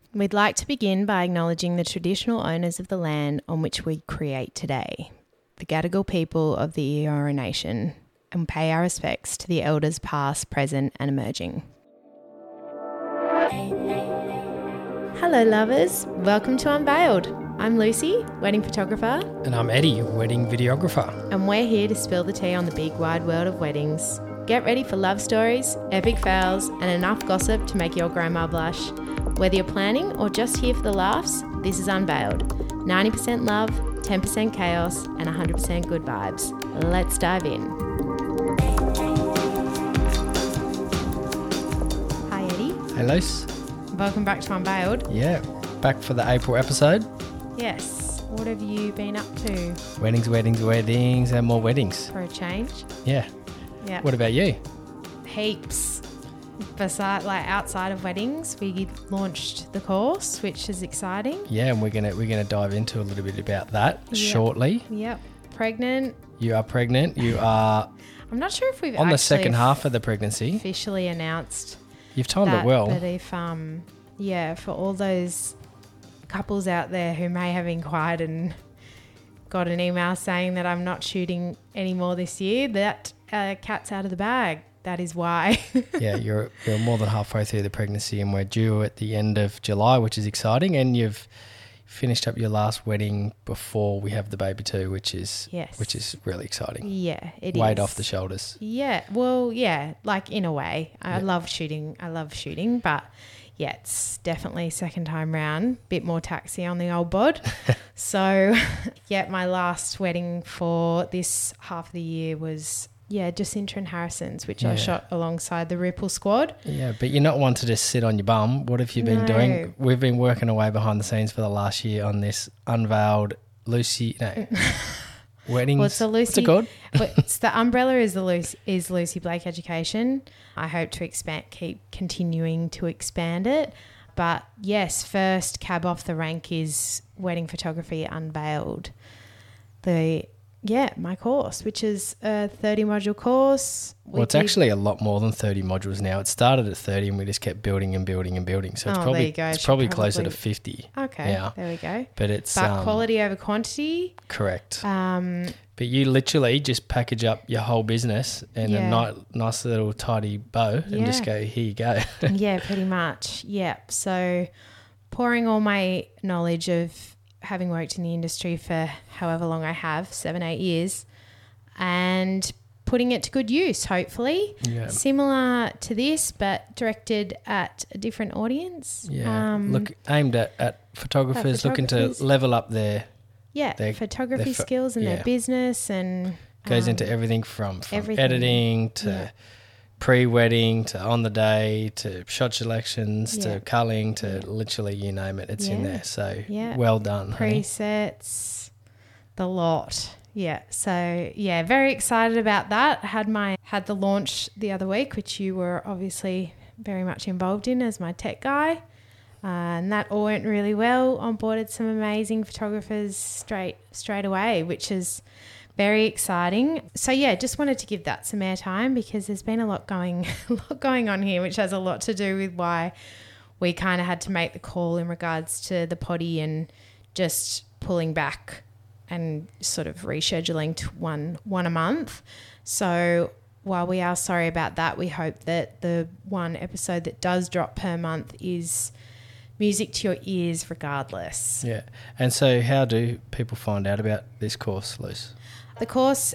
We'd like to begin by acknowledging the traditional owners of the land on which we create today, the Gadigal people of the Eora Nation, and pay our respects to the elders past, present and emerging. Hello lovers, welcome to Unveiled. I'm Lucy, wedding photographer. And I'm Eddie, wedding videographer. And we're here to spill the tea on the big wide world of weddings. Get ready for love stories, epic fails and enough gossip to make your grandma blush. Whether you're planning or just here for the laughs, this is Unveiled. 90% love, 10% chaos, and 100% good vibes. Let's dive in. Hi Eddie. Hey Luce. Welcome back to Unveiled. Yeah, back for the April episode. Yes. What have you been up to? Weddings, and more weddings. For a change? Yeah. Yeah. What about you? Heaps. Outside of weddings, we launched the course, which is exciting. Yeah, and we're gonna dive into a little bit about that shortly. Yep. Pregnant. You are pregnant. You are. I'm not sure if we've on the second half of the pregnancy. Officially announced. You've timed it well. But if for all those couples out there who may have inquired and got an email saying that I'm not shooting anymore this year, that cat's out of the bag. That is why. Yeah, you're more than halfway through the pregnancy and we're due at the end of July, which is exciting. And you've finished up your last wedding before we have the baby too, which is really exciting. Yeah, it is. Weight off the shoulders. Yeah, well, yeah, like in a way. I love shooting, but yeah, it's definitely second time round, bit more taxi on the old bod. So, yeah, my last wedding for this half of the year was... Yeah, Jacinta and Harrison's, which I shot alongside the Ripple squad. Yeah, but you're not one to just sit on your bum. What have you been doing? We've been working away behind the scenes for the last year on this Unveiled weddings. Well, it's the Lucy. What's it called? It's the umbrella is Lucy Blake Education. I hope to keep continuing to expand it. But yes, first cab off the rank is Wedding Photography Unveiled. My course, which is a 30-module course. Well, it's actually a lot more than 30 modules now. It started at 30 and we just kept building and building and building. So it's probably closer to 50. Okay, now. There we go. But quality over quantity. Correct. But you literally just package up your whole business in a nice little tidy bow and just go, here you go. Yeah, pretty much. Yeah. So pouring all my knowledge of having worked in the industry for however long I have, 7-8 years, and putting it to good use, hopefully. Yeah. Similar to this, but directed at a different audience. Yeah. Aimed at photographers looking to level up their photography skills and their business, and goes into everything from editing to pre-wedding to on the day to shot selections to culling to literally you name it, it's in there. So well done. Presets, the lot. Yeah. So very excited about that. Had the launch the other week, which you were obviously very much involved in as my tech guy. And that all went really well. Onboarded some amazing photographers straight away, which is very exciting. So just wanted to give that some airtime because there's been a lot going on here, which has a lot to do with why we kind of had to make the call in regards to the potty and just pulling back and sort of rescheduling to one a month. So while we are sorry about that, we hope that the one episode that does drop per month is music to your ears regardless. Yeah. And so how do people find out about this course, Luce? The course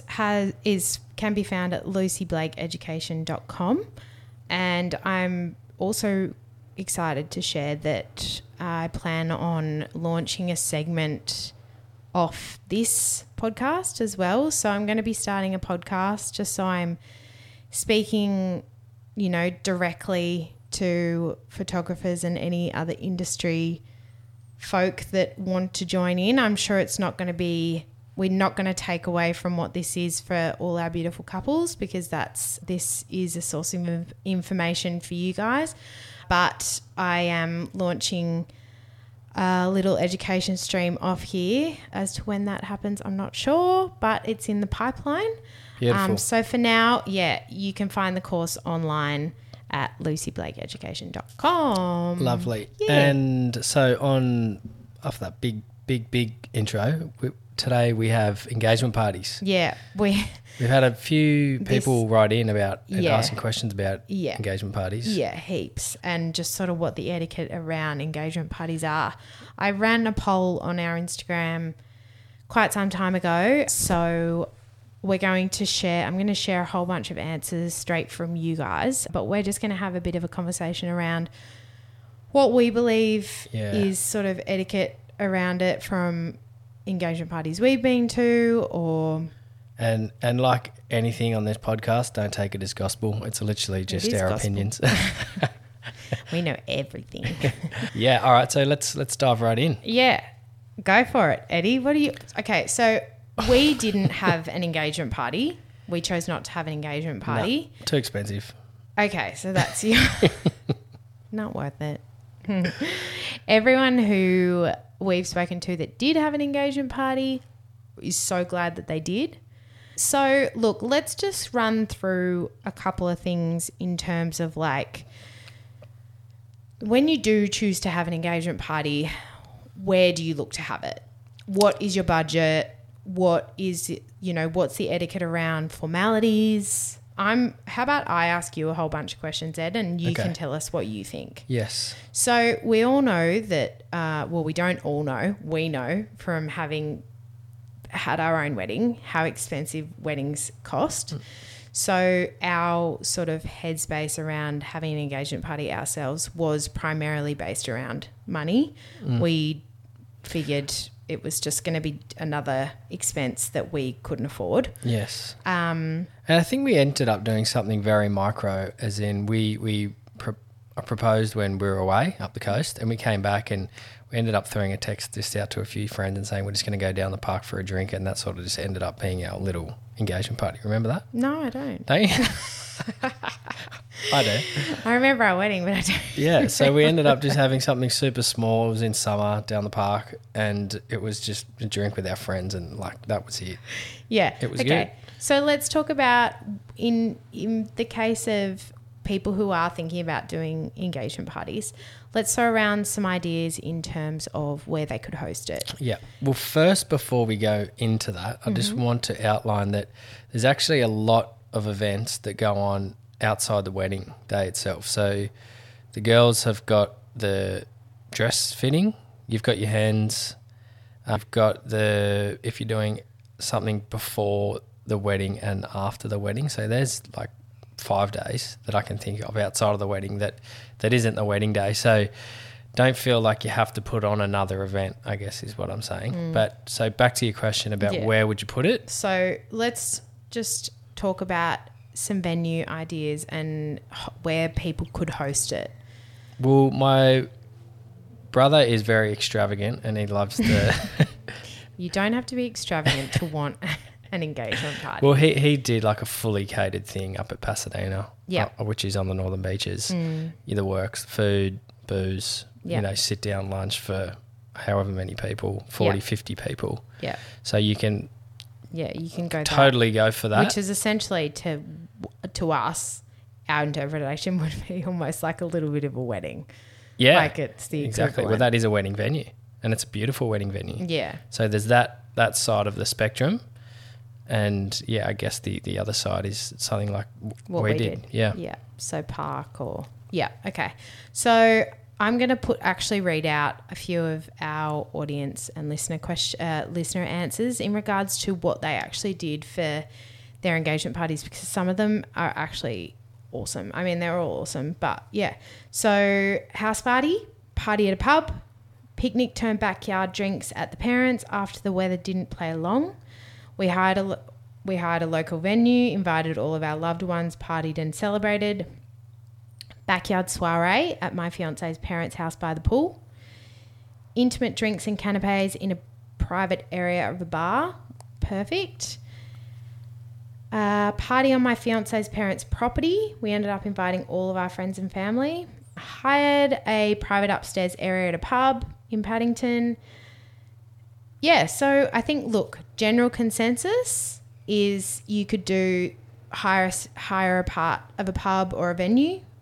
can be found at lucyblakeeducation.com, and I'm also excited to share that I plan on launching a segment off this podcast as well. So I'm going to be starting a podcast just so I'm speaking, directly to photographers and any other industry folk that want to join in. I'm sure we're not going to take away from what this is for all our beautiful couples, because this is a source of information for you guys. But I am launching a little education stream off here. As to when that happens, I'm not sure, but it's in the pipeline. Beautiful. So for now, you can find the course online at lucyblakeeducation.com. Lovely. Yeah. And so after that big intro, today we have engagement parties. Yeah. We've had a few people write in about asking questions about engagement parties. Yeah, heaps. And just sort of what the etiquette around engagement parties are. I ran a poll on our Instagram quite some time ago. So I'm going to share a whole bunch of answers straight from you guys, but we're just going to have a bit of a conversation around what we believe is sort of etiquette around it from engagement parties we've been to, or... And like anything on this podcast, don't take it as gospel. It's literally just our opinions. We know everything. Yeah, all right, so let's dive right in. Yeah, go for it. Eddie, Okay, so... We didn't have an engagement party. We chose not to have an engagement party. No, too expensive. Okay, so that's not worth it. Everyone who we've spoken to that did have an engagement party is so glad that they did. So, look, let's just run through a couple of things in terms of like when you do choose to have an engagement party, where do you look to have it? What is your budget? What is, what's the etiquette around formalities? How about I ask you a whole bunch of questions, Ed, and you can tell us what you think. Yes. So we all know that, we don't all know, we know from having had our own wedding, how expensive weddings cost. So our sort of headspace around having an engagement party ourselves was primarily based around money. We figured it was just going to be another expense that we couldn't afford. Yes. And I think we ended up doing something very micro, as in I proposed when we were away up the coast, and we came back and we ended up throwing a text just out to a few friends and saying we're just going to go down the park for a drink, and that sort of just ended up being our little engagement party. Remember that? No, I don't. Don't you? I do. I remember our wedding, but I don't. Yeah, so we ended up just having something super small. It was in summer down the park, and it was just a drink with our friends, and that was it. Yeah. It was good. So let's talk about in the case of people who are thinking about doing engagement parties, let's throw around some ideas in terms of where they could host it. Yeah. Well, first, before we go into that, I just want to outline that there's actually a lot of events that go on outside the wedding day itself. So the girls have got the dress fitting, you've got your hands, you've got if you're doing something before the wedding and after the wedding. So there's like 5 days that I can think of outside of the wedding that isn't the wedding day. So don't feel like you have to put on another event, I guess is what I'm saying. But so back to your question about where would you put it? So let's just talk about some venue ideas and where people could host it. Well, my brother is very extravagant and he loves the... You don't have to be extravagant to want an engagement party. Well, he did like a fully catered thing up at Pasadena, which is on the Northern Beaches. The works, food, booze, sit down lunch for however many people, 40, 50 people. Yeah. So you can... Yeah, you can go totally go for that. Which is essentially to us, our interpretation would be almost like a little bit of a wedding. Yeah. Like it's the exactly. equivalent. Well, that is a wedding venue and it's a beautiful wedding venue. Yeah. So there's that side of the spectrum. And yeah, I guess the other side is something like what we did. Yeah. Yeah. So park or... Yeah. Okay. So I'm going to actually read out a few of our audience and listener answers in regards to what they actually did for their engagement parties, because some of them are actually awesome. I mean, they're all awesome, but yeah. So house party at a pub, picnic turned backyard drinks at the parents' after the weather didn't play along. We hired a local venue, invited all of our loved ones, partied and celebrated. Backyard soiree at my fiance's parents' house by the pool. Intimate drinks and canapes in a private area of the bar. Perfect. Party on my fiance's parents' property. We ended up inviting all of our friends and family. Hired a private upstairs area at a pub in Paddington. Yeah, so I think, look, general consensus is you could hire a part of a pub or a venue.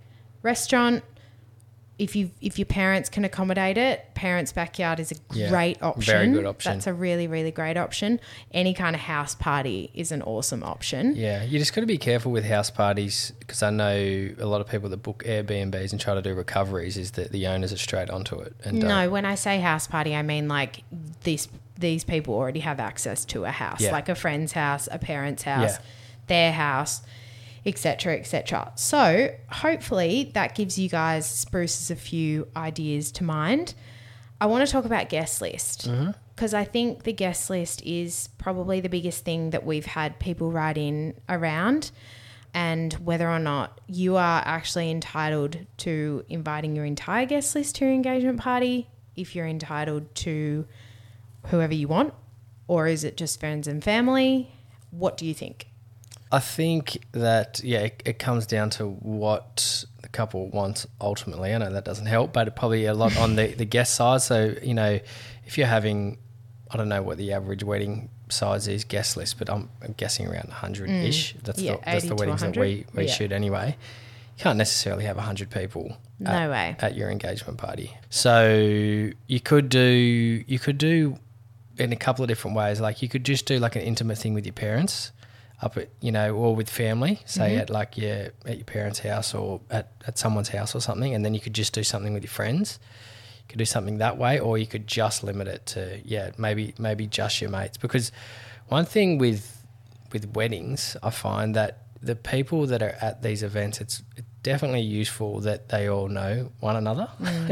Restaurant, if your parents can accommodate it, parents' backyard is a great option. Very good option. That's a really, really great option. Any kind of house party is an awesome option. Yeah, you just got to be careful with house parties, because I know a lot of people that book Airbnbs and try to do recoveries is that the owners are straight onto it. And no, when I say house party, I mean like these people already have access to a house, like a friend's house, a parent's house, their house, etc., etc. So hopefully that gives you guys, spruces a few ideas to mind. I want to talk about guest list, because I think the guest list is probably the biggest thing that we've had people write in around, and whether or not you are actually entitled to inviting your entire guest list to your engagement party, if you're entitled to whoever you want, or is it just friends and family? What do you think? I think that, it comes down to what the couple wants ultimately. I know that doesn't help, but it probably a lot on the guest size. So, if you're having, I don't know what the average wedding size is, guest list, but I'm guessing around 100-ish. That's the weddings that we shoot anyway. You can't necessarily have 100 people at your engagement party. So you could do in a couple of different ways. Like you could just do like an intimate thing with your parents, up at, or with family, say at your parents' house or at someone's house or something, and then you could just do something with your friends. You could do something that way, or you could just limit it to maybe just your mates. Because one thing with weddings, I find that the people that are at these events, it's definitely useful that they all know one another.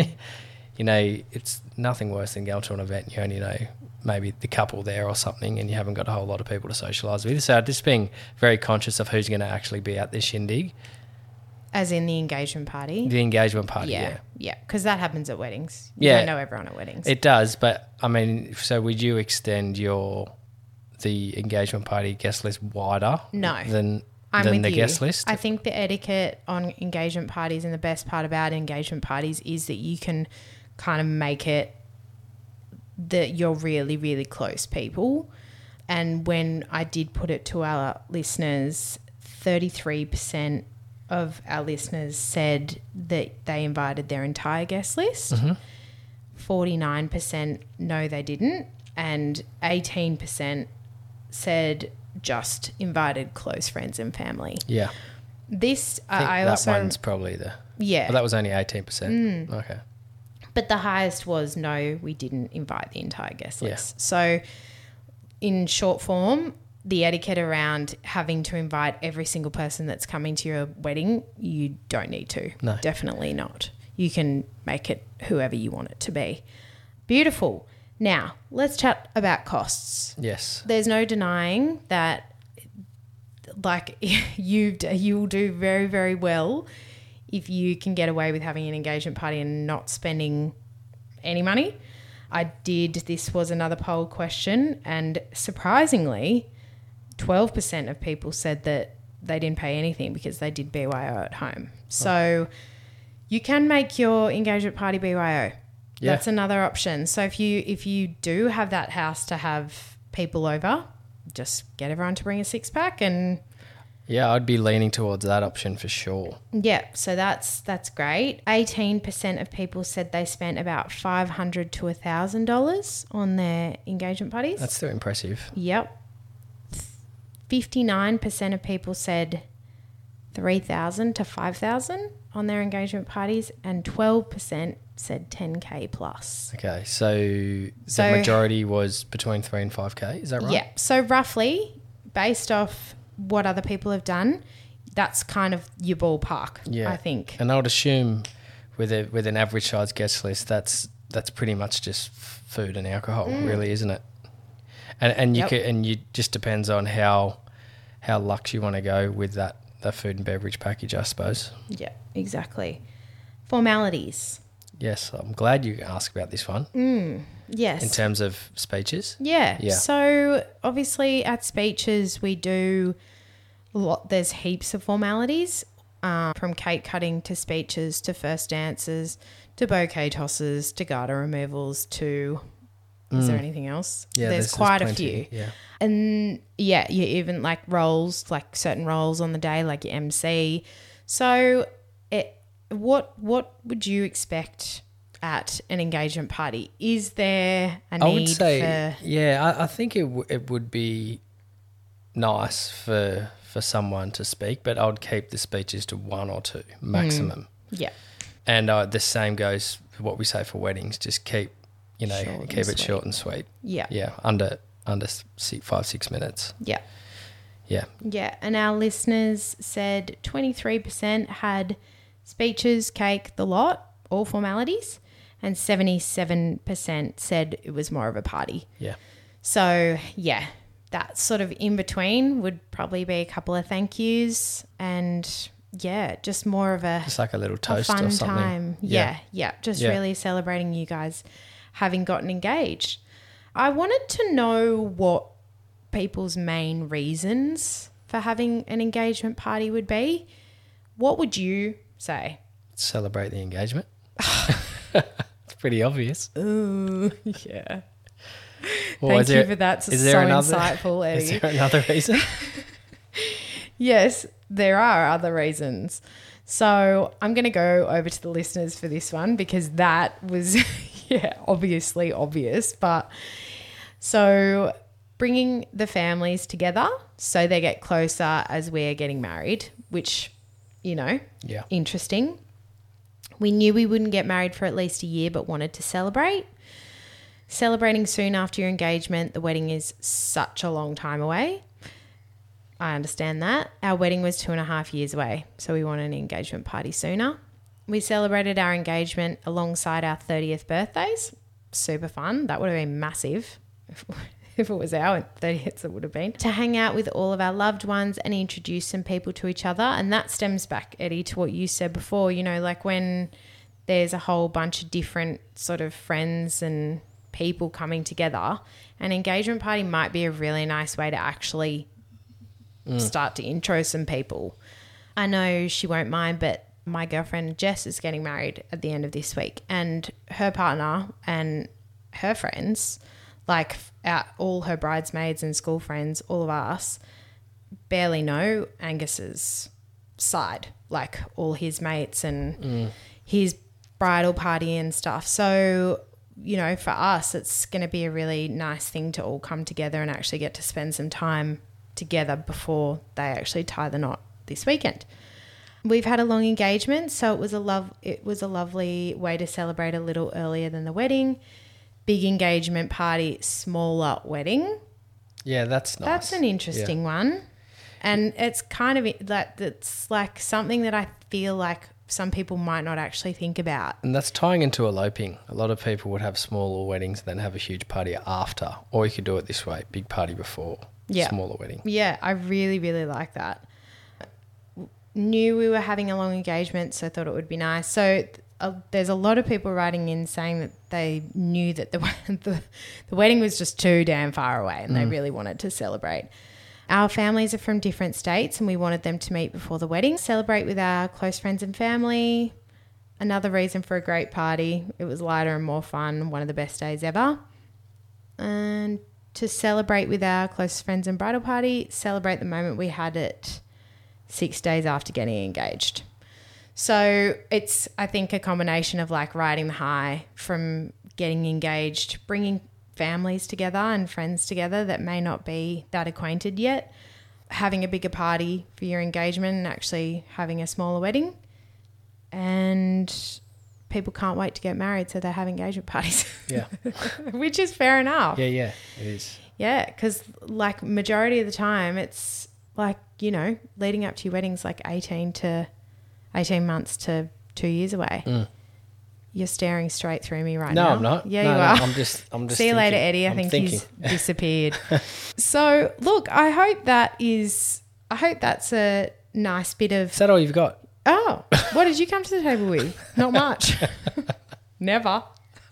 It's nothing worse than going to an event and you only know maybe the couple there or something, and you haven't got a whole lot of people to socialise with. So just being very conscious of who's going to actually be at this shindig. As in the engagement party? The engagement party, yeah. Because that happens at weddings. You don't know everyone at weddings. It does, but I mean, so would you extend the engagement party guest list wider than the guest list? I think the etiquette on engagement parties, and the best part about engagement parties is that you can kind of make it that you're really, really close people. And when I did put it to our listeners, 33% of our listeners said that they invited their entire guest list. 49% no, they didn't. And 18% said just invited close friends and family. Yeah. This, I also... that one's probably the... Yeah. Well, that was only 18%. Okay. But the highest was no, we didn't invite the entire guest list. So in short form, the etiquette around having to invite every single person that's coming to your wedding, you don't need to. No. Definitely not. You can make it whoever you want it to be. Beautiful. Now, let's chat about costs. Yes. There's no denying that, like, you'll do very, very well if you can get away with having an engagement party and not spending any money. This was another poll question, and surprisingly, 12% of people said that they didn't pay anything because they did BYO at home. So you can make your engagement party BYO. Yeah. That's another option. So if you do have that house to have people over, just get everyone to bring a 6-pack and... Yeah, I'd be leaning towards that option for sure. Yeah, so that's great. 18% of people said they spent about $500 to $1,000 on their engagement parties. That's still impressive. Yep. 59% of people said $3,000 to $5,000 on their engagement parties, and 12% said $10K plus. Okay, so the majority was between $3,000 and $5K, is that right? Yeah, so roughly, based off what other people have done, that's kind of your ballpark, I think. And I would assume with an average size guest list, that's pretty much just food and alcohol, really, isn't it? And you just depends on how luxe you want to go with that food and beverage package, I suppose. Yeah, exactly. Formalities. Yes, I'm glad you asked about this one. Yes. In terms of speeches? Yeah. So obviously at speeches we do there's heaps of formalities, from cake cutting to speeches to first dances to bouquet tosses to garter removals to... Is there anything else? Yeah, there's quite a plenty. few. Yeah. And you even like roles, like certain roles on the day, like your MC. So what would you expect at an engagement party? Is there a need? I would say, I think it would be nice for someone to speak, but I would keep the speeches to 1 or 2 maximum. Yeah. And the same goes for what we say for weddings. Just keep it short and sweet. Yeah. Yeah. Under 5-6 minutes. Yeah. Yeah. Yeah. And our listeners said 23% had speeches, cake, the lot, all formalities, and 77% said it was more of a party. Yeah. So, yeah, that sort of in between would probably be a couple of thank yous and, yeah, just more of just like a little toast fun or something. Time. Yeah. Just really celebrating you guys having gotten engaged. I wanted to know what people's main reasons for having an engagement party would be. What would you say? Celebrate the engagement. It's pretty obvious. Ooh, yeah. Well, Thank you for that. Is so insightful, Eddie. Is there another reason? Yes, there are other reasons. So I'm going to go over to the listeners for this one because that was, obviously obvious. But so bringing the families together so they get closer as we're getting married, which, interesting. We knew we wouldn't get married for at least a year but wanted to celebrate. Celebrating soon after your engagement, the wedding is such a long time away. I understand that. Our wedding was 2.5 years away, so we wanted an engagement party sooner. We celebrated our engagement alongside our 30th birthdays. Super fun. That would have been massive. If it was our 30th, it would have been. To hang out with all of our loved ones and introduce some people to each other. And that stems back, Eddie, to what you said before, like when there's a whole bunch of different sort of friends and people coming together, an engagement party might be a really nice way to actually start to intro some people. I know she won't mind, but my girlfriend Jess is getting married at the end of this week, and her partner and her friends, like all her bridesmaids and school friends, all of us, barely know Angus's side, like all his mates and his bridal party and stuff. So, for us, it's going to be a really nice thing to all come together and actually get to spend some time together before they actually tie the knot this weekend. We've had a long engagement, so it was a lovely way to celebrate a little earlier than the wedding. Big engagement party, smaller wedding. Yeah, that's nice. That's an interesting one. And it's kind of it's like something that I feel like some people might not actually think about. And that's tying into eloping. A lot of people would have smaller weddings and then have a huge party after. Or you could do it this way, big party before, smaller wedding. Yeah, I really, really like that. Knew we were having a long engagement, so I thought it would be nice. So there's a lot of people writing in saying that they knew that the wedding was just too damn far away and they really wanted to celebrate. Our families are from different states and we wanted them to meet before the wedding, celebrate with our close friends and family. Another reason for a great party. It was lighter and more fun, one of the best days ever. And to celebrate with our close friends and bridal party, celebrate the moment we had it 6 days after getting engaged. So it's, I think, a combination of like riding the high from getting engaged, bringing families together and friends together that may not be that acquainted yet, having a bigger party for your engagement and actually having a smaller wedding. And people can't wait to get married, so they have engagement parties. Yeah. Which is fair enough. Yeah, it is. Yeah, because like majority of the time it's like, leading up to your wedding's like 18 months to 2 years away. You're staring straight through me right now. No, I'm not. Yeah, you are. I'm just See you later, Eddie. I think he's disappeared. So, look, I hope that's a nice bit of... Is that all you've got? Oh, what did you come to the table with? Not much. Never.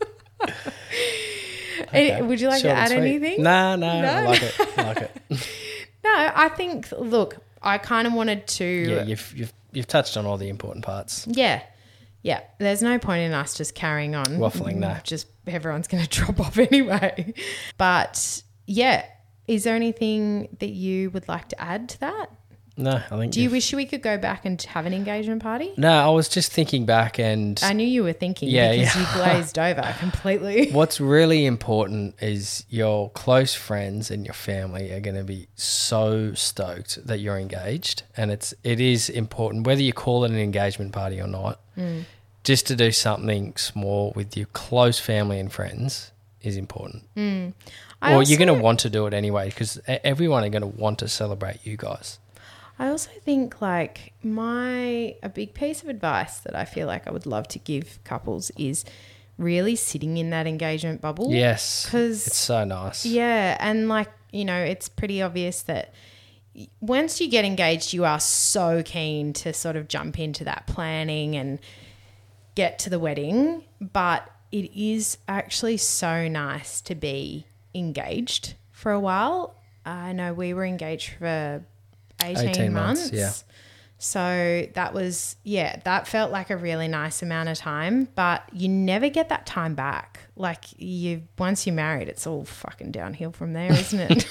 Okay. Would you like to add anything? No, I like it. No, I think, look, I kind of wanted to... Yeah, you've touched on all the important parts. Yeah. Yeah. There's no point in us just carrying on. Waffling, no. Just everyone's going to drop off anyway. But, yeah, is there anything that you would like to add to that? No, I think. Do you wish we could go back and have an engagement party? No, I was just thinking back, and I knew you were thinking because you glazed over completely. What's really important is your close friends and your family are going to be so stoked that you're engaged, and it is important whether you call it an engagement party or not. Just to do something small with your close family and friends is important. Or you're going to want to do it anyway because everyone are going to want to celebrate you guys. I also think like a big piece of advice that I feel like I would love to give couples is really sitting in that engagement bubble. Yes, because it's so nice. Yeah, and like, you know, it's pretty obvious that once you get engaged, you are so keen to sort of jump into that planning and get to the wedding, but it is actually so nice to be engaged for a while. I know we were engaged for 18 months. Yeah. So that was, that felt like a really nice amount of time, but you never get that time back. Like once you're married, it's all fucking downhill from there, isn't it?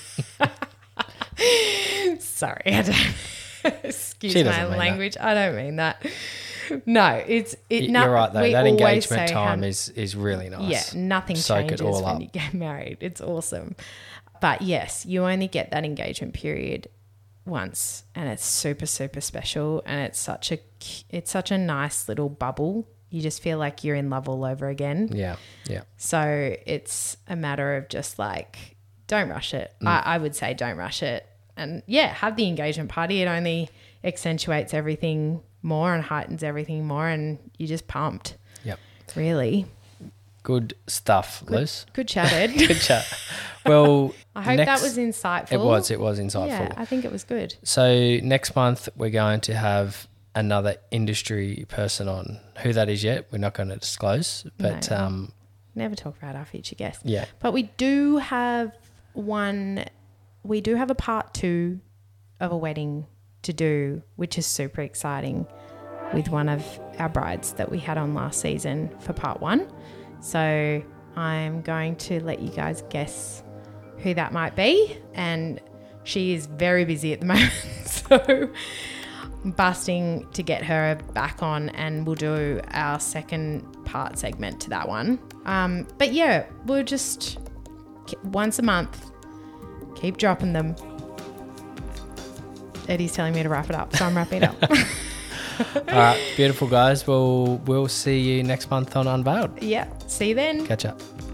Sorry, I don't, excuse my language. I don't mean that. No, you're right though. That engagement time is really nice. Yeah, nothing changes when you get married. It's awesome. But yes, you only get that engagement period once, and it's super, super special, and it's such a nice little bubble. You just feel like you're in love all over again. Yeah, yeah. So it's a matter of just like, don't rush it. I would say don't rush it. And have the engagement party. It only accentuates everything more and heightens everything more, and you're just pumped. Yep. Really. Good stuff, Liz. Good chat, Ed. Good chat. Well, I hope that was insightful. It was insightful. Yeah, I think it was good. So next month we're going to have another industry person on. Who that is yet, we're not going to disclose. But never talk about our future guests. Yeah. But we do have a part 2 of a wedding to do, which is super exciting, with one of our brides that we had on last season for part 1. So I'm going to let you guys guess who that might be, and she is very busy at the moment, so I'm busting to get her back on, and we'll do our second part segment to that one. But yeah, we'll just once a month keep dropping them. Eddie's telling me to wrap it up, so I'm wrapping it up. All right, beautiful guys. We'll see you next month on Unveiled. Yeah, see you then. Catch up.